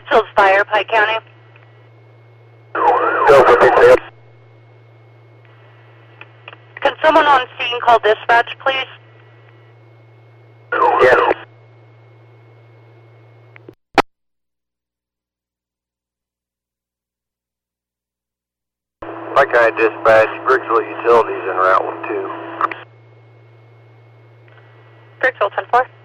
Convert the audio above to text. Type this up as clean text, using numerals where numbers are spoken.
Pittsfield's Fire, Pike County. Go for Pittsfield. Can someone on scene call dispatch, please? Yes. Pike County Dispatch, Bricksville Utilities en route with 2. Bricksville 10-4.